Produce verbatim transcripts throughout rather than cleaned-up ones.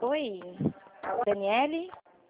Oi, Daniele?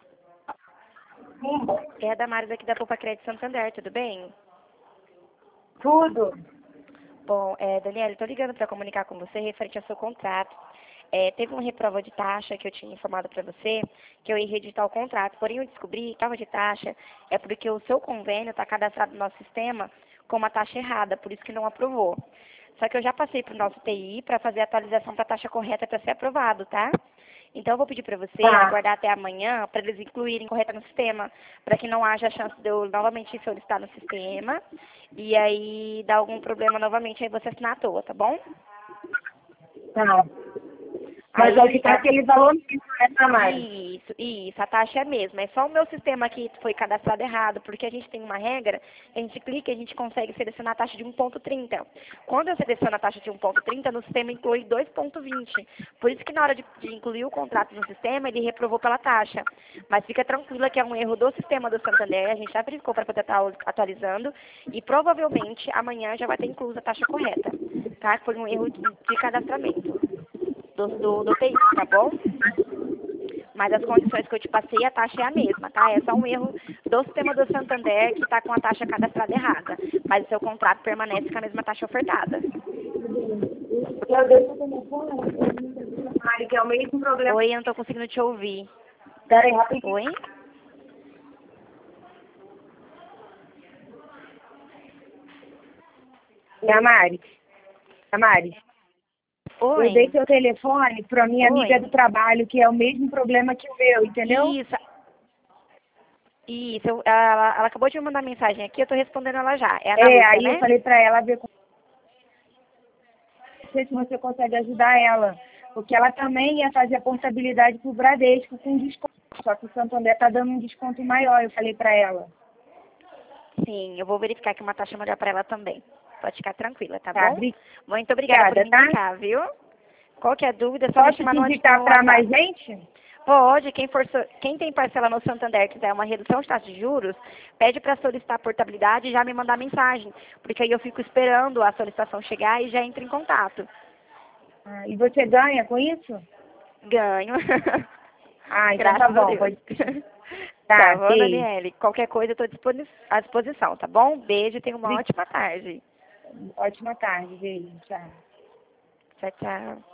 É a Damares aqui da Poupa Crédito Santander, tudo bem? Tudo. Bom, é, Daniele, estou ligando para comunicar com você referente ao seu contrato. É, teve uma reprova de taxa que eu tinha informado para você, que eu ia reeditar o contrato, porém eu descobri que a prova de taxa é porque o seu convênio está cadastrado no nosso sistema com uma taxa errada, por isso que não aprovou. Só que eu já passei para o nosso T I para fazer a atualização para a taxa correta para ser aprovado, tá? Então eu vou pedir para você Tá. aguardar até amanhã para eles incluírem correta no sistema, para que não haja chance de eu novamente solicitar no sistema e aí dar algum problema novamente aí você assinar à toa, tá bom? Tá. Mas Aí, é que tá aquele valor mesmo, né, Tamara? Isso, isso, a taxa é a mesma. É só o meu sistema aqui que foi cadastrado errado, porque a gente tem uma regra, a gente clica e a gente consegue selecionar a taxa de um ponto trinta. Quando eu seleciono a taxa de um ponto trinta, no sistema inclui dois ponto vinte. Por isso que na hora de, de incluir o contrato no sistema, ele reprovou pela taxa. Mas fica tranquila que é um erro do sistema do Santander, a gente já verificou para poder estar atualizando e provavelmente amanhã já vai ter incluso a taxa correta, tá? Foi um erro de, de cadastramento do, do, do T I, tá bom? Mas as condições que eu te passei, a taxa é a mesma, tá? É só um erro do sistema do Santander que está com a taxa cadastrada errada. Mas o seu contrato permanece com a mesma taxa ofertada. Eu deixo o telefone, Mari, que é o mesmo problema. Oi, eu não estou conseguindo te ouvir. Pera aí, rapidinho. Oi? Tamari. Tamari. Oi? Eu dei seu telefone pra minha Oi? amiga do trabalho, que é o mesmo problema que o meu, entendeu? Isso. Isso. eu- ela, ela acabou de me mandar mensagem aqui, eu estou respondendo ela já. É a Ana É, Lúcia, aí eu né? falei pra ela ver com você se você consegue ajudar ela. Porque ela também ia fazer a portabilidade pro Bradesco com desconto. Só que o Santander tá dando um desconto maior, eu falei pra ela. Sim, eu vou verificar que uma taxa melhor para ela também. Pode ficar tranquila, tá Tá, bom? Muito obrigada por obrigada, me tá? indicar, viu? Qualquer dúvida, é só me Posso chamar te no, indicar no pra WhatsApp. mais gente? Pode, quem, for, so- quem tem parcela no Santander quiser uma redução de taxa de juros, pede para solicitar a portabilidade e já me mandar mensagem, porque aí eu fico esperando a solicitação chegar e já entro em contato. Ah, e você ganha com isso? Ganho. Ah, então tá Graças a bom. Deus. Pode... Tá Tá, bom, beijo. Daniele? Qualquer coisa eu estou à disposição, tá bom? Beijo e tenha uma Bri- ótima tarde. Ótima tarde, beijo. Tchau. Tchau, tchau.